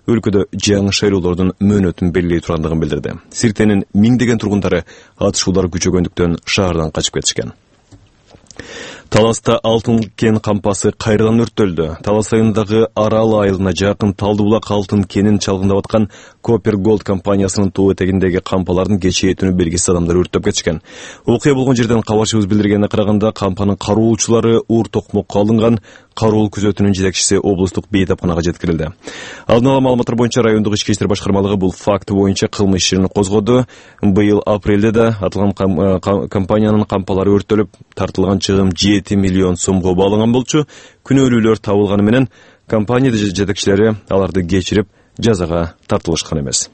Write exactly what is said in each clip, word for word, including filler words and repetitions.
өлкөдө жаңы шайлоолордун мөөнөтүн белгилей тургандыгын билдирди. Сиртенин миңдеген тургундары атышуулар күчөгөндүктөн шаардан качып кетишкен. Таласта алтын кен кампасы кайрадан өрттөлдү. Талас районундагы Арал айылына жакын Талдыбулак алтын кенин чалгындап аткан Copper Gold компаниясынын тоо этегиндеги кампалардын кечээ түнү белгисиз адамдар өрттөп кетишкен. Окуя болгон жерден кабарчыбыз билдиргенине караганда, кампанын кароолчулары уур токмокко алынган. Кароол күзөтүүнүн жетекчиси облустук бейтапканага жеткирилди. Алдын ала маалыматтар боюнча райондук ички иштер башкармалыгы бул факт боюнча кылмыш ишин козгоду. Быйыл апрелде да аталган компаниянын кампалары өрттөлүп, тартылган чыгым жети миллион сомго бааланган болчу. Күнөөлүүлөр табылганы менен компания жетекчилери аларды кечирип, жазага тартылышкан эмес.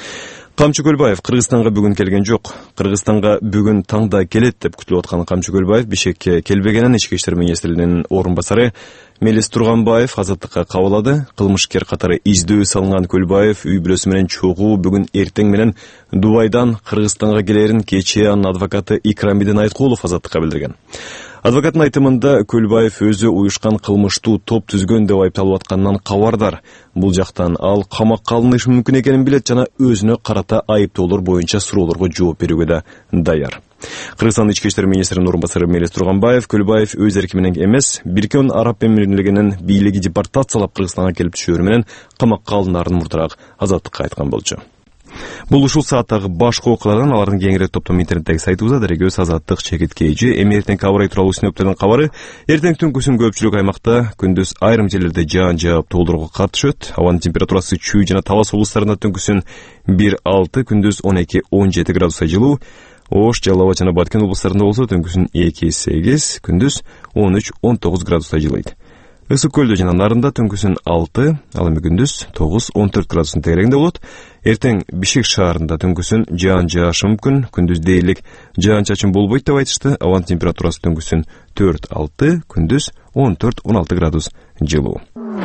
Камчы Көлбаев Кыргызстанга бүгүн келген жок. Кыргызстанга бүгүн таңда келет деп күтүлүп аткан Камчы Көлбаев Бишкекке келбегенин ички иштер министринин орун басары Мелис Турганбаев азаттыкка кабылады. Кылмышкер катары издөө салынган Көлбаев үй бүлөсү менен чогуу бүгүн эртең менен Дубайдан Кыргызстанга келерин кечээ анын адвокаты Икрамидин Айткулов азаттыкка билдирген. Адвокаттын айтымында Көлбаев өзү уюшкан кылмыштуу топ түзгөн деп айыпталып атканынан кабардар. Бул жактан ал камакка алынышы мүмкүн экенин билет жана өзүнө карата айыптоолор боюнча суроолорго жооп берүүгө да даяр. Кыргызстан ички иштер министринин орун басары Мелис Турганбаев Көлбаев өз эрки менен эмес, Бириккен Араб Эмирлигинин бийлиги депортациялап Кыргызстанга келип түшөөрү менен камакка алынаарын мурдараак азаттыкка айткан болчу. Бул ушул сааттагы башкы окуялардан алардын кеңирээк топтом интернеттеги сайтыбызда дарегөз азаттык чекит кейжи эми эртең кабар тууралуу синоптиктердин кабары. Эртең түнкүсүн көпчүлүк аймакта, күндүз айрым жерлерде жаан жаап тоолорго катышат. Абанын температурасы Чүй жана Талас облустарында түнкүсүн бир алты, күндүз он эки он жети градуска жылуу. Ош, Жалал Абад жана Баткен облустарында болсо түнкүсүн эки сегиз, күндүз он үч он тогуз градуста жылыйт. Ысык көлдө жана Нарында түнкүсүн алты, ал эми күндүз тогуз он төрт градустун тегерегинде болот. Эртең Бишкек шаарында түнкүсүн жаан жаашы мүмкүн, күндүз дээрлик жаан чачын болбойт деп айтышты. Абанын температурасы түнкүсүн төрт алты, күндүз он төрт он алты градус жылуу.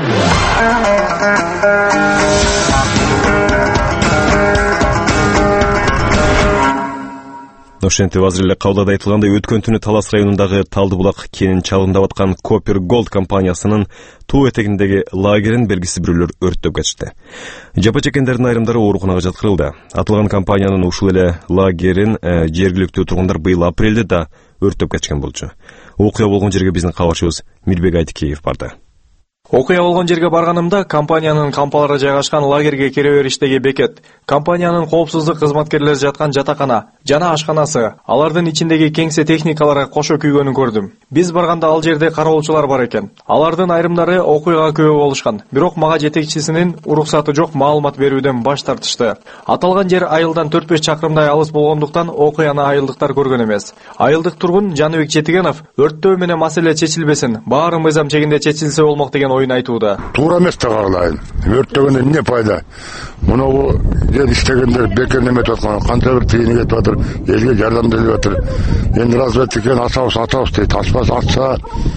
Ошентип азыр эле кабылда айтылгандай, өткөн түнү Талас районундагы Талдыбулак кенин чалгындап аткан Copper Gold компаниясынын тоо этегиндеги лагерин белгисиз бирөөлөр өрттөп кетишти. Жапа чеккендердин айрымдары ооруканага жаткырылды. Аталган компаниянын ушул эле лагерин жергиликтүү тургундар быйыл апрелде да өрттөп кетишкен болчу. Окуя болгон жерге биздин кабарчыбыз Мирбек Айтикеев барды. Окуя болгон жерге барганымда компаниянын кампалары жайгашкан лагерге кире бериштеги бекет, компаниянын коопсуздук кызматкерлери жаткан жатакана жана ашканасы, алардын ичиндеги кеңсе техникалары кошо күйгөнүн көрдүм. Биз барганда ал жерде кароолчулар бар экен. Алардын айрымдары окуяга күбө болушкан, бирок мага жетекчисинин уруксаты жок маалымат берүүдөн баш тартышты. Аталган жер айылдан төрт беш чакырымдай алыс болгондуктан окуяны айылдыктар көргөн эмес. Айылдык тургун Жаныбек Четигенов өрттөө менен маселе чечилбесин, баары мыйзам чегинде чечилсе болмок деген ойун айтууда. Туура эмес да кагылайын. Өрттөгөндөн эмне пайда? Муну жер иштегендер бекер неметип аткан, канча бир тыйыны кетип атыр, элге жардам берип атыр. Эми разведчиктер атабыз атабыз дейт, атпаса атса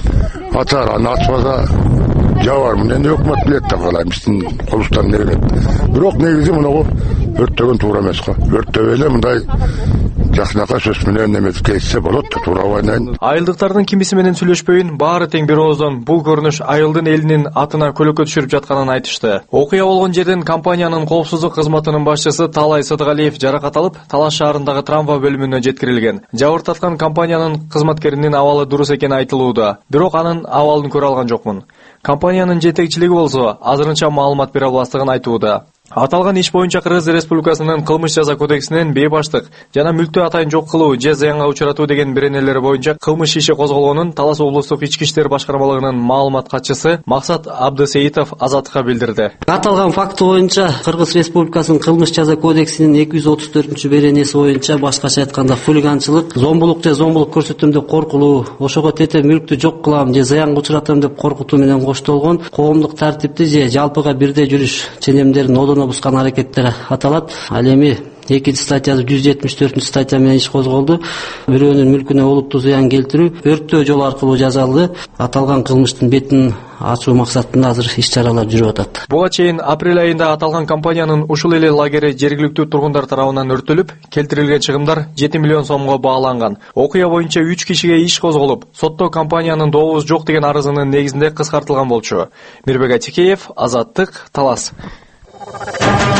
атар, аны атпаса жабар. Муну өкмөт билет да калайын, биздин колубуздан не келет. Бирок негизи муну өрттөгөн туура эмес го. Өрттөп эле мындай жакшынака сөз менен неметип кетсе болот да, туура байнайын. Айылдыктардын кимиси менен сүйлөшпөйүн, баары тең бир ооздон бул көрүнүш айылдын элинин атына көлөкө түшүрүп жатканын айтышты. Окуя болгон жерден компаниянын коопсуздук кызматынын башчысы Талай Сыдыгалиев жаракат алып, Талас шаарындагы трамвай бөлүмүнө жеткирилген. Жабыртаткан компаниянын кызматкеринин абалы дурус экени айтылууда, бирок анын абалын көрө алган жокмун. Компаниянын жетекчилиги болсо азырынча маалымат бере албастыгын айтууда. Аталган иш боюнча Кыргыз Республикасынын кылмыш жаза кодексинин бейбаштык жана мүлктү атайын жок кылуу же зыянга учуратуу деген беренелери боюнча кылмыш иши козголгонун Талас облустук ички иштер башкармалыгынын маалымат катчысы Максат Абдысеитов азаттыкка билдирди. Аталган факт боюнча Кыргыз Республикасынын кылмыш жаза кодексинин эки жүз отуз төртүнчү беренеси боюнча башкача айтканда хулиганчылык, зомбулук же зомбулук көрсөтөм деп коркулуу, ошого тете мүлктү жок кылам же зыянга учуратам деп коркутуу менен коштолгон коомдук тартипти же жалпыга бирдей жүрүш ченемдерин одоно бускан аракеттер аталат. Ал эми экинчи статья жүз жетимиш төртүнчү статья менен иш козголду. Бирөөнүн мүлкүнө олуттуу зыян келтирүү өрттөө жолу аркылуу жазалды. Аталган кылмыштын бетин ачуу максатында азыр иш-чаралар жүрүп атат. Буга чейин апрель айында аталган компаниянын ушул эле лагери жергиликтүү тургундар тарабынан өрттөлүп, келтирилген чыгымдар жети миллион сомго бааланган. Окуя боюнча үч кишиге иш козголуп, сотто компаниянын дообуз жок деген арызынын негизинде кыскартылган болчу. Мирбек Айтикеев, Азаттык, Талас.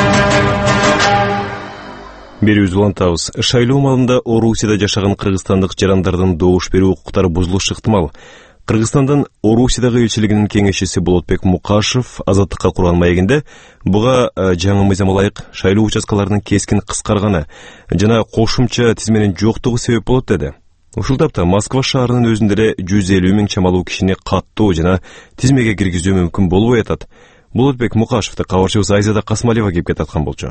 Берүүбүз улантабыз. Шайлоо маалында Орусияда жашаган кыргызстандык жарандардын добуш берүү укуктары бузулушу ыктымал. Кыргызстандын Орусиядагы элчилигинин кеңешчиси Болотбек Мукашев Азаттыкка курган маегинде буга жаңы мыйзам ылайык шайлоо участкаларынын кескин кыскарганы жана кошумча тизменин жоктугу себеп болот деди. Ушул тапта Москва шаарынын өзүндө эле жүз элүү миң чамалуу кишини каттоо жана тизмеге киргизүү мүмкүн болбой атат. Болотбек Мукашевди кабарчыбыз Айзада Касмалиева кепке таткан болчу.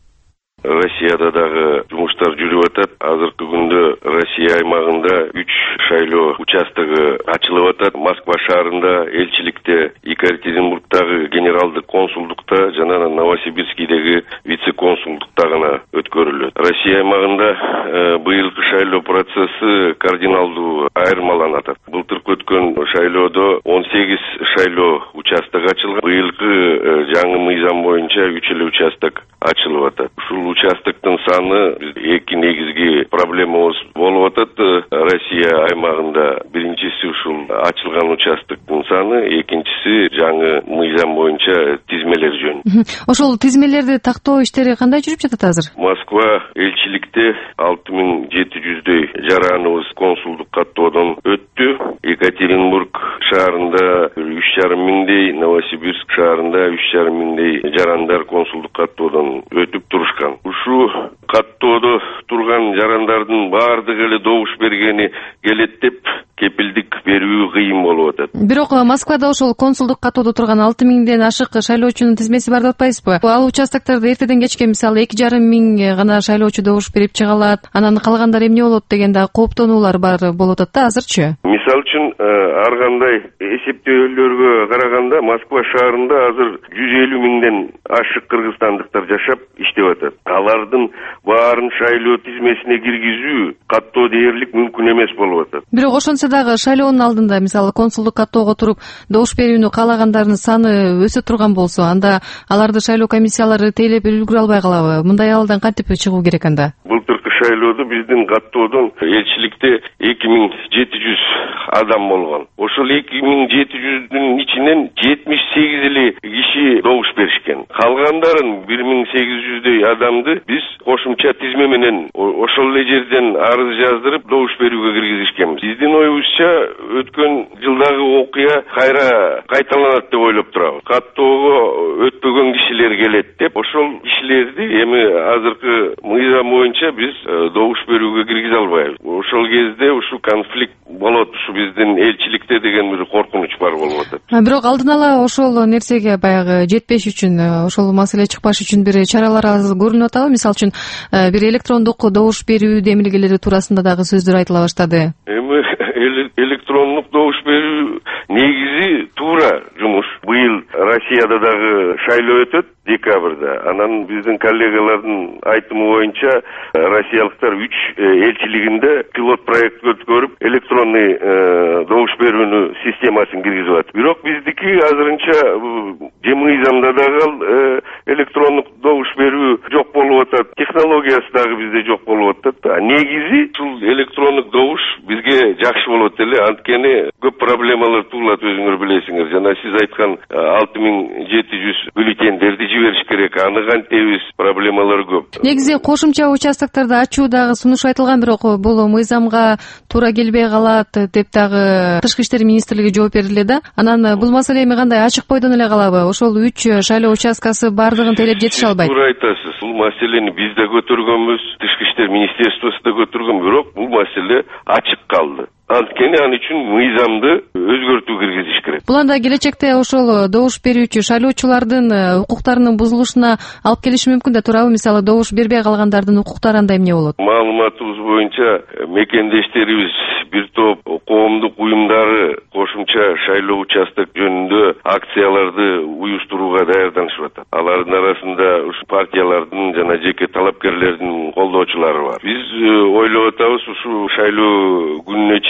Россияда дагы жумуштар жүрүп атат. Азыркы күндө Россия аймагында үч шайлоо участогу ачылып атат. Москва шаарында, элчиликте, Екатеринбургдагы генералдык консулдукта жана Новосибирскийдеги вице консулдукта гана өткөрүлөт. Россия аймагында э, быйылкы шайлоо процесси кардиналдуу айырмаланат. Былтыркы өткөн шайлоодо он сегиз шайлоо участок ачылган. Быйылкы э, жаңы мыйзам боюнча үч эле участок ачылып атат. Ушул участоктун саны эки негизги проблемабыз болуп атат. Россия аймагында биринчиси ушул ачылган участоктун саны, экинчиси жаңы мыйзам боюнча тизмелер жөнүндө. Ошол тизмелерди тактоо иштери кандай жүрүп жатат азыр? Москва элчиликте алты миң жети жүздөй жараныбыз консулдук каттоодон өттү. Екатеринбург шаарында үч жарым миңдей, Новосибирск шаарында үч жарым миңдей жарандар консулдук каттоодон өтүп турушкан. Ушу каттоодо турган жарандардын баардыгы эле добуш бергени келет деп кепилдик берүү кыйын болуп атат. Бирок Москвада ошол консулдук каттоодо турган алты миңден ашык шайлоочунун тизмеси бар деп атпайсызбы? Ал участоктордо эртеден кечке мисалы эки жарым миң гана шайлоочу добуш берип чыга алат. Анан калгандар эмне болот деген да кооптонуулар бар болуп атат да азырчы. Мисалы үчүн ар кандай эсептөөлөргө караганда Москва шаарында азыр жүз элүү миңден ашык кыргызстандыктар жашап иштеп атат. Алардын баарын шайлоо тизмесине киргизүү каттоо дээрлик мүмкүн эмес болуп атат. Бирок ошонсо дагы шайлоонун алдында мисалы консулдук каттоого туруп добуш берүүнү каалагандардын саны өсө турган болсо, анда аларды шайлоо комиссиялары тейлеп үлгүрө албай калабы? Мындай абалдан кантип чыгуу керек анда? Былтыркы шайлоодо биздин каттоодон элчиликте эки миң жети жүз адам болгон. Ошол эки миң жети жүздүн ичинен жетимиш сегиз эле киши добуш беришкен. Калгандарын бир миң сегиз жүздөй адамды биз кошумча тизме менен ошол эле жерден арыз жаздырып добуш берүүгө киргизишкенбиз. Биздин оюбузча өткөн жылдагы окуя кайра кайталанат деп ойлоп турабыз. Каттоого өтпөгөн кишилер келет деп, ошол кишилерди эми азыркы мыйзам боюнча биз добуш берүүгө киргизе албайбыз. Ошол кезде ушу конфликт болот, ушу биздин элчиликте деген бир коркунуч бар болуп атат. Бирок алдын ала ошол нерсеге баягы жетпеш үчүн, ошол маселе чыкпаш үчүн бир чаралар көрүнүп атабы? Мисалы үчүн бир электрондук добуш берүү демилгелери туурасында дагы сөздөр айтыла баштады. Эми электрондук добуш берүү негизи туура жумуш. Быйыл Россияда дагы шайлоо өтөт декабрда. Анан биздин коллегалардын айтымы боюнча россиялыктар үч элчилигинде пилот проект өткөрүп электронный добуш берүүнү системасын киргизип атат. Бирок биздики азырынча же мыйзамда дагы электрондук добуш берүү жок болуп атат. Технологиясы дагы бизде жок болуп атат. Негизи ушул электрондук добуш бизге жакшы болот эле. Анткени көп проблемалар туулат, өзүңөр билесиңер. Жана сиз айткан алты миң жети жүз бюллетендерди жибериш керек. Аны кантебиз, проблемалар көп. Негизи кошумча участокторду ачуу дагы сунуш айтылган, бирок бул мыйзамга туура келбей калат деп дагы Тышкы иштер министрлиги жооп берди да. Анан бул маселе эми кандай, ачык бойдон эле калабы? Ошол үч шайлоо участкасы бардыгын тейлеп жетише албайт. Туура айтасыз. Бул маселени биз да көтөргөнбүз, Тышкы иштер министерствосу да көтөргөн, бирок бул маселе ачык калды. Анткени ал үчүн мыйзамды өзгөртүү киргизиш керек. Бул анда келечекте ошол добуш берүүчү шайлоочулардын укуктарынын бузулушуна алып келиши мүмкүн да, туурабы? Мисалы добуш бербей калгандардын укуктары анда эмне болот? Маалыматыбыз боюнча мекендештерибиз бир топ коомдук уюмдары кошумча шайлоо участок жөнүндө акцияларды уюштурууга даярданышып атат. Алардын арасында ушу партиялардын жана жеке талапкерлердин колдоочулары бар. Биз ойлоп атабыз, ушу шайлоо күнүнө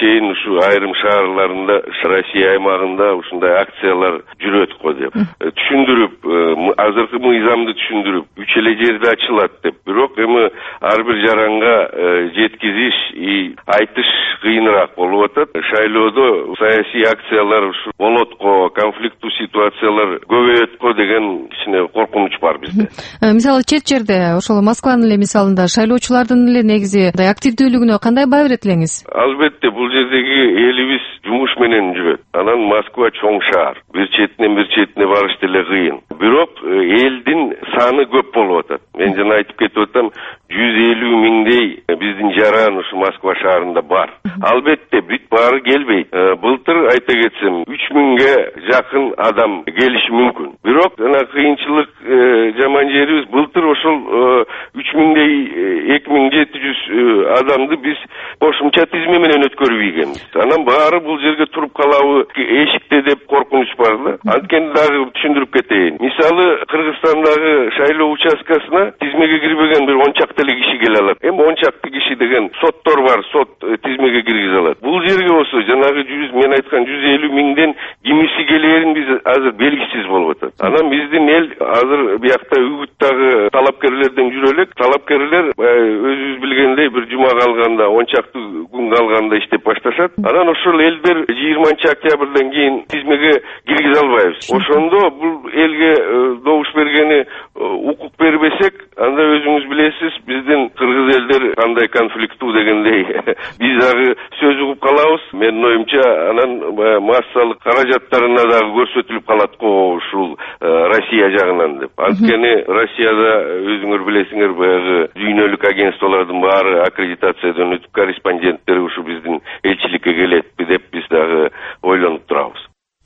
чейин ушу айрым шаарларында Россия аймагында ушундай акциялар жүрөт го деп түшүндүрүп, азыркы мыйзамды түшүндүрүп, үч эле жерде ачылат деп. Бирок эми ар бир жаранга жеткизиш и айтыш кыйыныраак болуп атат. Шайлоодо саясий акциялар ушу болот го, конфликттүү ситуациялар көбөйөт го деген кичине коркунуч бар бизде. Мисалы чет жерде, ошол Москванын эле мисалында шайлоочулардын эле негизи активдүүлүгүнө кандай баа берет элеңиз? Албетте, бул жердеги элибиз жумуш менен жүрөт. Анан Москва чоң шаар. Бир четинен бир четине барыш деле кыйын. Бирок элдин саны көп болуп атат. Мен жана айтып кетип атам, жүз элүү миңдей биздин жаран ушу Москва шаарында бар. Албетте, бүт баары келбейт. Былтыр айта кетсем, үч миңге жакын адам келиши мүмкүн. Бирок жана кыйынчылык жаман жерибиз, былтыр ошол үч миңдей эки миң жети жүз адамды биз кошумча тизме менен өткөрүп ийгенбиз. Анан баары бул жерге туруп калабы эшикте деп коркунуч бар да. Анткени дагы түшүндүрүп кетейин. Мисалы, Кыргызстандагы шайлоо участкасына тизмеге кирбеген бир он чакты эле киши келе алат. Эми он чакты киши деген соттор бар, сот тизмеге киргизе алат. Бул жерге болсо жанагы жүз, мен айткан жүз элүү миңден кимиси келерин биз азыр белгисиз болуп атат. Анан биздин эл азыр биякта үгүттагы талапкерлерден жүрө элек. Талапкерлер өзүбүз билгендей бир жума калганда, он чакты күн калганда иштеп башташат. Анан ошол элдер жыйырманчы октябрдан кийин тизмеге киргизе албайбыз. Ошондо бул элге добуш бергени укук бербесек, анда өзүңүз билесиз, биздин кыргыз элдер кандай конфликттүү дегендей биз дагы сөз угуп калабыз. Менин оюмча, анан массалык каражаттарына дагы көрсөтүлүп калат го ушул Россия жагынан деп. Анткени Россияда өзүңөр билесиңер, баягы дүйнөлүк агентстволордун баары аккредитациядан өтүп, корреспонденттер ушу биздин элчиликке келетпи деп биз дагы ойлонуп турабыз.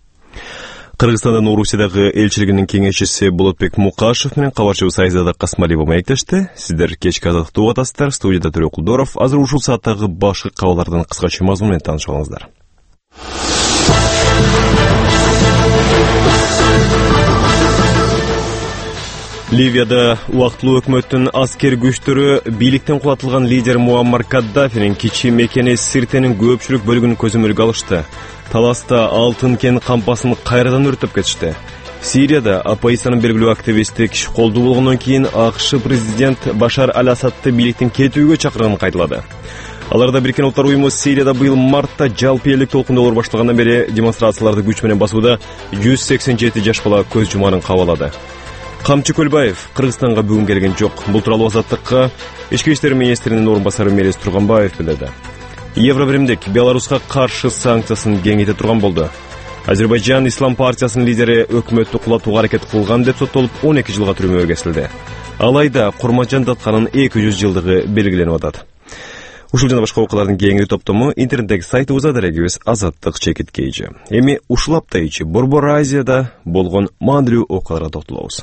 Кыргызстандын Орусиядагы элчилигинин кеңешчиси Болотбек Мукашев менен кабарчыбыз Айзада Касмалиева маектешти. Сиздер кечки азаттыкты угуп атасыздар. Студияда Төрө Кулдоров. Азыр ушул сааттагы башкы кабарлардын кыскача мазмуну менен таанышып алыңыздар. Ливияда убактылуу өкмөттүн аскер күчтөрү бийликтен кулатылган лидер Муаммар Каддафинин кичи мекени Сиртенин көпчүлүк бөлүгүн көзөмөлгө алышты. Таласта алтын кен кампасын кайрадан өртөп кетишти. Сирияда оппозициянын белгилүү активисти киши колдуу болгондон кийин АКШ президент Башар аль-Асадты бийликтен кетүүгө чакырганын кайталады. Аларда Бириккен Улуттар уюму Сирияда быйыл мартта жалпы элдик толкундолор башталгандан бери демонстрацияларды күч менен басууда жүз сексен жети жаш бала көз жумаарын кабалады. Камчы Көлбаев Кыргызстанга бүгүн келген жок. Бул тууралуу Азаттыкка Ички иштер министринин орун басары Мелис Турганбаев билдирди. Евробиримдик Беларуска каршы санкциясын кеңейте турган болду. Азербайжан Ислам партиясынын лидери өкмөттү кулатууга аракет кылган деп соттолуп он эки жылга түрмөгө кесилди. Алайда Курманжан Датканын эки жүз жылдыгы белгиленип атат. Ушул жана башка окуялардын кеңири топтому интернеттеги сайтыбызда дарегибиз Азаттык чекит кейжи. Эми ушул апта ичи Борбор Азияда болгон маанилүү окуяларга токтолобуз.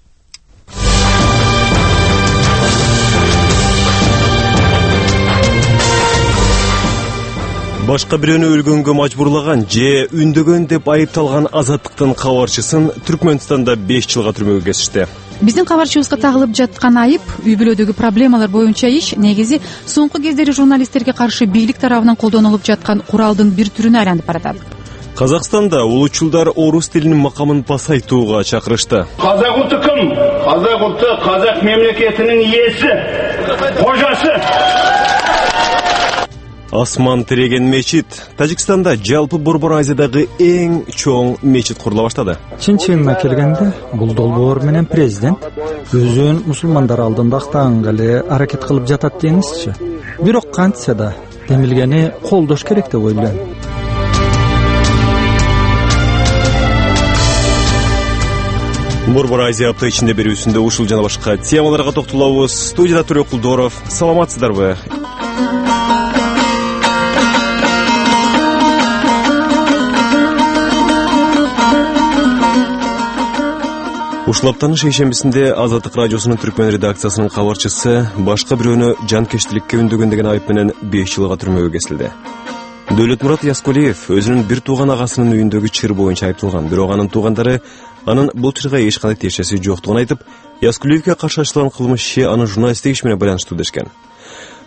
Башка бирөөнү өлгөнгө мажбурлаган же үндөгөн деп айыпталган Азаттыктын кабарчысын Түркмөнстанда беш жылга түрмөгө кесишти. Биздин кабарчыбызга тагылып жаткан айып үй бүлөдөгү проблемалар боюнча иш негизи соңку кездери журналисттерге каршы бийлик тарабынан колдонулуп жаткан куралдын бир түрүнө айланып баратат. Казакстанда улуучулдар орус тилинин макамын пасайтууга чакырышты. Казак улту ким? Казак улту казак мемлекетинин ээси, кожасы. Асман тиреген мечит. Тажикстанда жалпы Борбор Азиядагы эң чоң мечит курула баштады. Чын-чынына келгенде, бул долбоор менен президент өзүн мусулмандар алдында актаганга эле аракет кылып жатат деңизчи. Бирок кантса да демилгени колдош керек деп ойлойм. Борбор Азия апта ичинде берүүсүндө ушул жана башка темаларга токтолобуз. Студияда Төрө Кулдоров. Саламатсыздарбы? Ушул аптанын шейшембисинде Азаттык радиосунун Түркмөн редакциясынын кабарчысы башка бирөөнү жанкечтиликке үндөгөн деген айып менен беш жылга түрмөгө кесилди. Дөөлөтмурат Яскулиев өзүнүн бир тууган агасынын үйүндөгү чыр боюнча айыпталган. Бирок анын туугандары анын бул чырга эч кандай тиешеси жоктугун айтып, Яскулиевке каршы ачылган кылмыш иши анын журналисттик иш менен байланыштуу дешкен.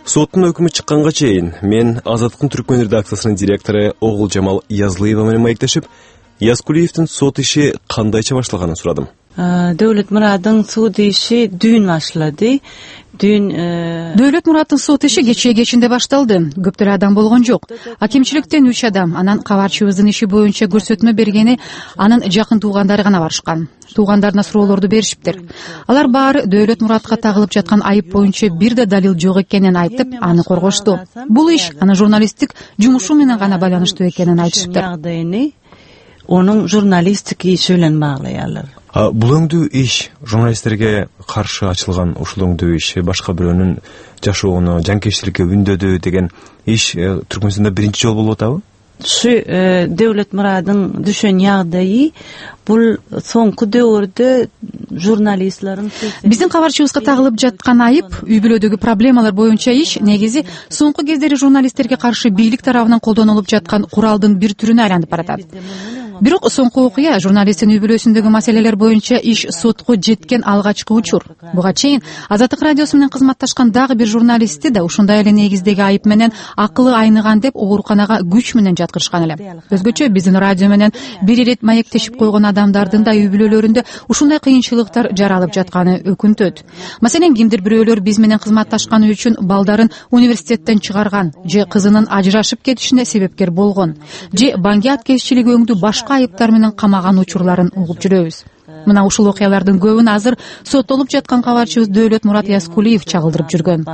Соттун өкүмү чыкканга чейин мен Азаттыктын Түркмөн редакциясынын директору Огулжамал Язлыева менен маектешип, Яскулиевдин сот иши кандайча башталганын сурадым. Дәүләт Мураддын суд иши дүн башлады. Дүн Дәүләт Мураддын суд иши кечээ кечинде башталды. Көп деле адам болгон жок. Акимчиликтен үч адам, анан кабарчыбыздын иши боюнча көрсөтмө бергени анын жакын туугандары гана барышкан. Туугандарына суроолорду беришиптир. Алар баары Дәүләт Мурадга тагылып жаткан айып боюнча бир да далил жок экенин айтып, аны коргошту. Бул иш анын журналисттик жумушу менен гана байланыштуу экенин айтышыптыр. Onun jurnalistik işi bilen bağlayalar. Бул өңдүү иш журналисттерге каршы ачылган ушул өңдүү иш башка бирөөнүн жашоону, жанкечтиликке үндөдү деген иш Түркмөнстанда биринчи жолу болуп атабы? Şu Devlet Murad'ın düşen yağdayı bu soňky döwürde jurnalistlerin Биздин кабарчыбызга тагылып жаткан айып үй бүлөдөгү проблемалар боюнча иш негизи соңку кездери журналисттерге каршы бийлик тарабынан колдонулуп жаткан куралдын бир түрүнө айланып баратат. Бирок соңку окуя журналисттин үй бүлөсүндөгү маселелер боюнча иш сотко жеткен алгачкы учур. Буга чейин Азаттык радиосу менен кызматташкан дагы бир журналистти да ушундай эле негиздеги айып менен акылы айныган деп ооруканага күч менен жаткырышкан эле. Өзгөчө биздин радио менен бир ирет маектешип койгон адамдардын да үй бүлөлөрүндө ушундай кыйынчылыктар жаралып жатканы өкүнтөт. Маселен, кимдир бирөөлөр биз менен кызматташканы үчүн балдарын университеттен чыгарган, же кызынын ажырашып кетишине себепкер болгон, же баңгиат кесчилиги өңдүү башка айыптар менен камаган учурларын угуп жүрөбүз. Мына ушул окуялардын көбүн азыр соттолуп жаткан кабарчыбыз Дәүләт Мурад Яскулиев чагылдырып жүргөн.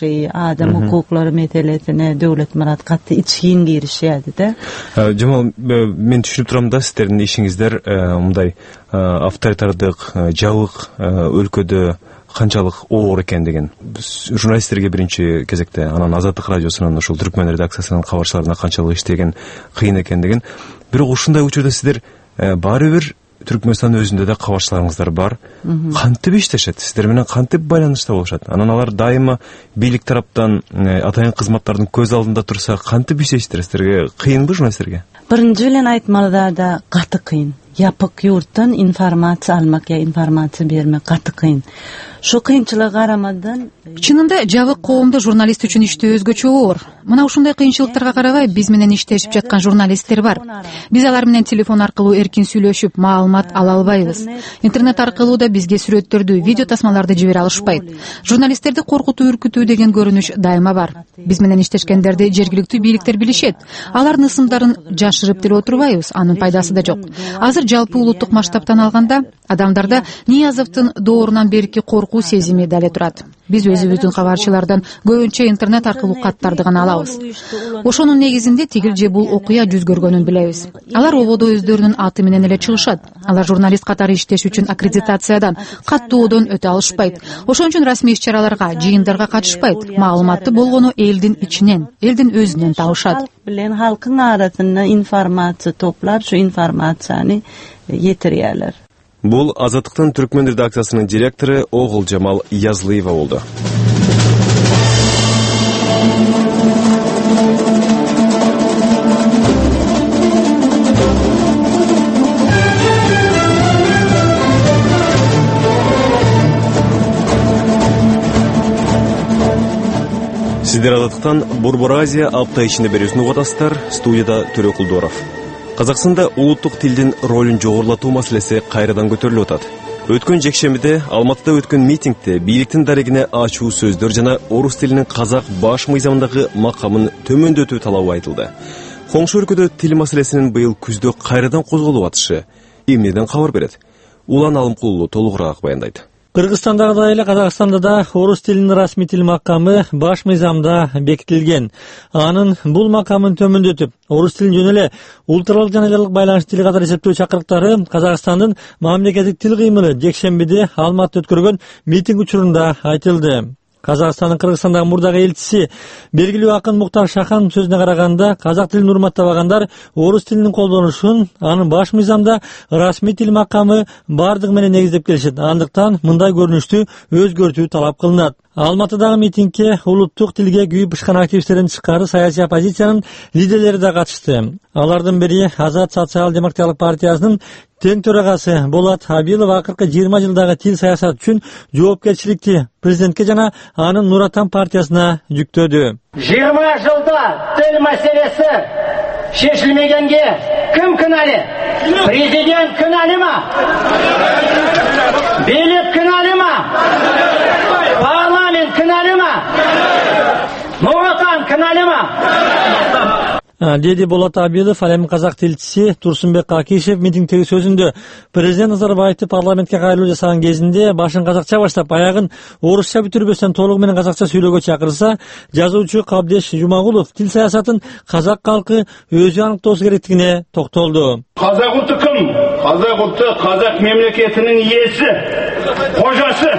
Адам укуклары метелесине Дәүләт Мурад катты ичкин киришет да. Жамал, мен түшүнүп турам да, сиздердин ишиңиздер мындай авторитардык, жабык өлкөдө канчалык оор экендигин журналисттерге биринчи кезекте, анан Азаттык радиосунун ушул Түркмөн редакциясынын кабарчыларына канчалык иштеген кыйын экендигин. Бирок ушундай учурда сиздер баары бир Түркмөнстандын өзүндө да кабарчыларыңыздар бар. Кантип иштешет? Сиздер менен кантип байланышта болушат? Анан алар дайыма бийлик тараптан атайын кызматтардын көз алдында турса, кантип иштейсиздер? Сиздерге кыйынбы журналисттерге? Биринчи эле айтмалда да каты кыйын. Yapık yurttan informasiya almak ya informasiya bermek katı kıyın. Şu kıyınçılığa karamadan Чынында жабык коомдо журналист үчүн иштөө өзгөчө оор. Мына ушундай кыйынчылыктарга карабай биз менен иштешип жаткан журналисттер бар. Биз алар менен телефон аркылуу эркин сүйлөшүп, маалымат ала албайбыз. Интернет аркылуу да бизге сүрөттөрдү, видео тасмаларды жибере алышпайт. Журналисттерди коркутуу, үркүтүү деген көрүнүш дайыма бар. Биз менен иштешкендерди жергиликтүү бийликтер билишет. Алардын ысымдарын жашырып деле отурбайбыз, анын пайдасы да жок. Азыр жалпы улуттук масштабтан алганда адамдарда Ниязовдун доорунан берки коркуу сезими дале турат. Биз өзүбүздүн кабарчылардан көбүнчө интернет аркылуу каттарды гана алабыз. Ошонун негизинде тигил же бул окуя жүз көргөнүн билебиз. Алар ободо өздөрүнүн аты менен эле чыгышат. Алар журналист катары иштеш үчүн аккредитациядан, каттоодон өтө алышпайт. Ошон үчүн расмий иш-чараларга, жыйындарга катышпайт. Маалыматты болгону элдин ичинен, элдин өзүнөн табышат. Bilen halkın arasında informasiya toplar, şu informasiyani yetiriyorlar. Бул Азаттыктын Түркмөн редакциясынын директору Огулжамал Язлыева болду. Сиздер Азаттыктан Борбор Азия апта ичинде берүүсүн угуп атасыздар. Студияда Төрө Кулдоров. Казакстанда улуттук тилдин ролун жогорулатуу маселеси кайрадан көтөрүлүп атат. Өткөн жекшембиде Алматыда өткөн митингде бийликтин дарегине ачуу сөздөр жана орус тилинин казак баш мыйзамындагы макамын төмөндөтүү талабы айтылды. Коңшу өлкөдө тил маселесинин быйыл күздө кайрадан козголуп атышы эмнеден кабар берет? Улан Алымкулуу толугураак баяндайт. Кыргызстандагыдай эле Казакстанда да орус тилинин расмий тил макамы баш мыйзамда бекитилген. Анын бул макамын төмөндөтүп, орус тилин жөн эле улуттаралык жана элдик байланыш тили катары эсептөө чакырыктары Казакстандын мамлекеттик тил кыймылы жекшембиде Алматыда өткөргөн митинг учурунда айтылды. Казакстандын Кыргызстандагы мурдагы элчиси белгилүү акын Муктар Шахан сөзүнө караганда, казак тилин урматтабагандар орус тилинин колдонушун, анын баш мыйзамда расмий тил макамы бардыгы менен негиздеп келишет. Андыктан мындай көрүнүштү өзгөртүү талап кылынат. Алматыдагы митингге улуттук тилге күйүп ышкан активисттердин тышкары саясий оппозициянын лидерлери да катышты. Алардын бири Азат социал-демократиялык партиясынын тең төрагасы Болот Абилов акыркы жыйырма жылдагы тил саясат үчүн жоопкерчиликти президентке жана анын Нур Отан партиясына жүктөдү. жыйырма жылда тил маселеси шешилмегенге ким кінәлі? Президент кінәлі ма? Билік кінәлі ма? Парламент кінәлі ма? Нур Отан кінәлі ма? Деди Болот Абилов. Ал эми казак тилчиси Турсунбек Акишев митингдеги сөзүндө президент Назарбаевди парламентке кайрылуу жасаган кезинде башын казакча баштап, аягын орусча бүтүрбөстөн толугу менен казакча сүйлөөгө чакырса, жазуучу Кабдеш Жумагулов тил саясатын казак калкы өзү аныктоосу керектигине токтолду. Казак улту ким? Казак улту казак мемлекетинин ээси, кожасы.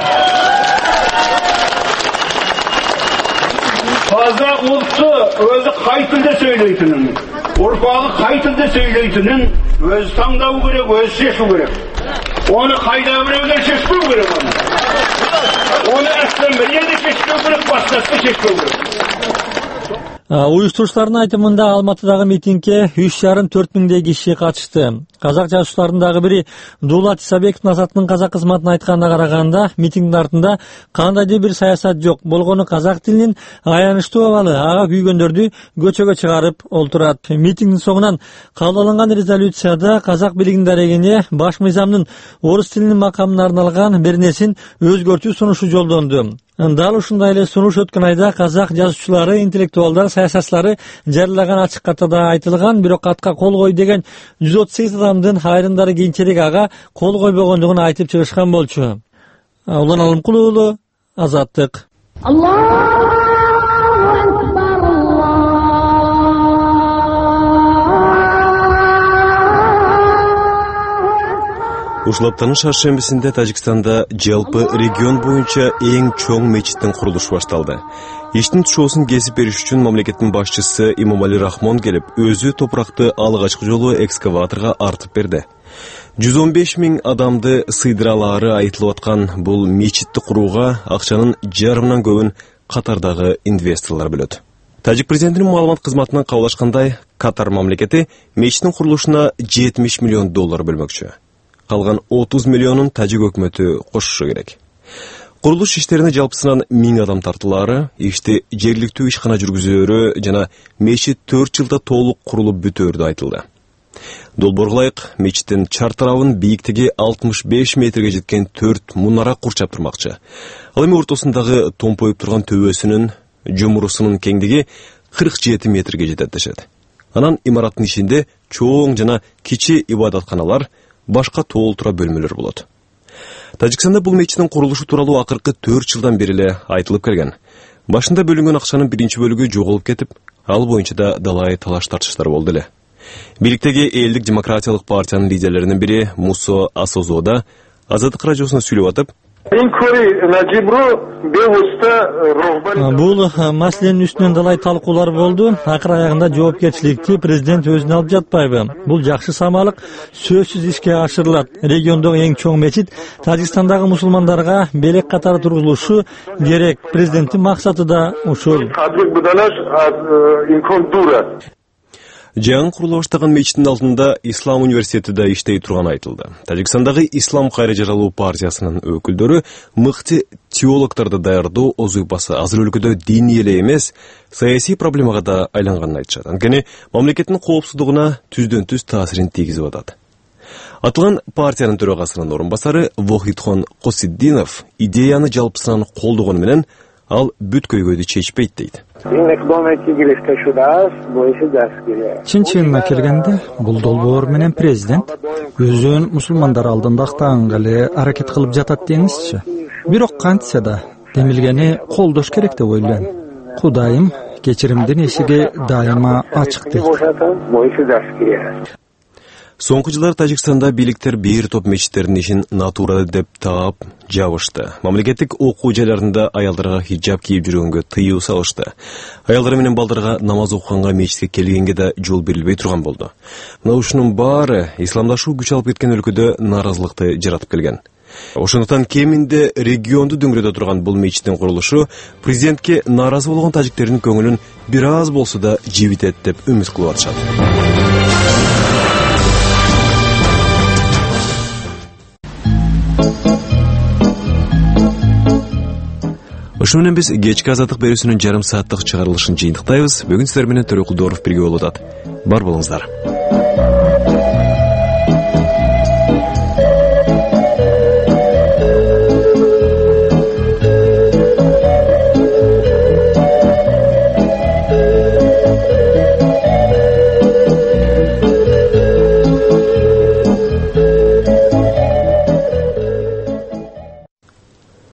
Казак улту өзү кай тилде сөйлөйтүнүн, урпагы кай тилде сөйлөйтүнүн өзү таңдау керек, өзү чечүү керек. Оны кайда бирөөлөр чечпөө керек аны. Оны эстен бир жерде чечпөө керек, башкасы чечпөө керек. Уюштуруучулардын айтымында Алматыдагы митингге үч жарым төрт миңдей киши катышты. Казак жазуучуларынын дагы бири Дулат Исабековдун Азаттын казак кызматын айтканына караганда, митингдин артында кандайдыр бир саясат жок. Болгону казак тилинин аянычтуу абалы ага күйгөндөрдү көчөгө чыгарып олтурат. Митингдин соңунан кабыл алынган резолюцияда казак бийлигинин дарегине баш мыйзамдын орус тилинин макамына арналган беренесин өзгөртүү сунушу жолдонду. Дал ушундай эле сунуш өткөн айда казак жазуучулары, интеллектуалдар, саясатчылары жарылаган ачык катта айтылган, бирок атка кол кой деген жүз отуз сегиз адамдын айрымдары кийинчерээк ага кол койбогондугун айтып чыгышкан болчу. Улан Алымкулуу уулу, Азаттык. Ушулаптанын шаршембисинде Тажикстанда жалпы регион боюнча эң чоң мечиттин курулушу башталды. Иштин тушоосун кесип бериш үчүн мамлекеттин башчысы Имомали Рахмон келип, өзү топуракты алгачкы жолу экскаваторго артып берди. жүз он беш миң адамды сыйдыра алаары айтылып аткан бул мечитти курууга акчанын жарымынан көбүн Катардагы инвесторлор бөлөт. Тажик президентинин маалымат кызматынан кабылашкандай, Катар мамлекети мечиттин курулушуна жетимиш миллион доллар бөлмөкчү. Калган отуз миллионун тажик өкмөтү кошушу керек. Курулуш иштерине жалпысынан миң адам тартылаары, ишти жергиликтүү ишкана жүргүзөөрү жана мечит төрт жылда толук курулуп бүтөөрү айтылды. Долбоорго ылайык, мечиттин чар тарабын бийиктиги алтымыш беш метрге жеткен төрт мунара курчап турмакчы. Ал эми ортосундагы томпоюп турган төбөсүнүн жумурусунун кеңдиги кырк жети метрге жетет дешет. Анан имараттын ичинде чоң жана кичи ибадатканалар, башка толтура бөлмөлөр болот. Тажикстанда бул мечиттин курулушу тууралуу акыркы төрт жылдан бери эле айтылып келген. Башында бөлүнгөн акчанын биринчи бөлүгү жоголуп кетип, ал боюнча да далай талаш тартыштар болду эле. Бийликтеги Элдик демократиялык партиянын лидерлеринин бири Мусо Асозода Азаттык радиосуна сүйлөп атып, бул маселенин үстүнөн далай талкуулар болду. Акыр аягында жоопкерчиликти президент өзүнө алып жатпайбы? Бул жакшы самалык сөзсүз ишке ашырылат. Региондогу эң чоң мечит Тажикстандагы мусулмандарга белек катары тургузулушу керек. Президенттин максаты да ушул. Жаңы курулуп баштаган мечиттин алдында Ислам университети да иштей турганы айтылды. Тажикстандагы Ислам кайра жаралуу партиясынын өкүлдөрү мыкты теологдорду даярдоо озуйбасы азыр өлкөдө диний эле эмес, саясий проблемага да айланганын айтышат. Анткени мамлекеттин коопсуздугуна түздөн түз таасирин тийгизип атат. Атылган партиянын төрагасынын орун басары Вохидхон Косиддинов идеяны жалпысынан колдогону менен ал бүт көйгөйдү чечпейт дейт. Чын чынына келгенде, бул долбоор менен президент өзүн мусулмандар алдында актаганга эле аракет кылып жатат деңизчи. Бирок кантсе да демилгени колдош керек деп ойлойм. Кудайым кечиримдин эшиги дайыма ачык дейт. Соңку жылдар Тажикстанда бийликтер бир топ мечиттердин ишин натура деп таап жабышты. Мамлекеттик окуу жайларында аялдарга хиджаб кийип жүргөнгө тыюу салышты. Аялдар менен балдарга намаз окуганга мечитке келгенге да жол берилбей турган болду. Мына ушунун баары исламдашуу күч алып кеткен өлкөдө нааразылыкты жаратып келген. Ошондуктан кеминде регионду дөңгөрөдө турган бул мечиттин курулушу президентке нааразы болгон тажиктердин көңүлүн бир аз болсо да жибитет деп үмүт кылып атышат. Ошо менен биз кечки азаттык берүүсүнүн жарым сааттык чыгарылышын жыйынтыктайбыз. Бүгүн сиздер менен Төрөкулдоров бирге болуп атат. Бар болуңуздар.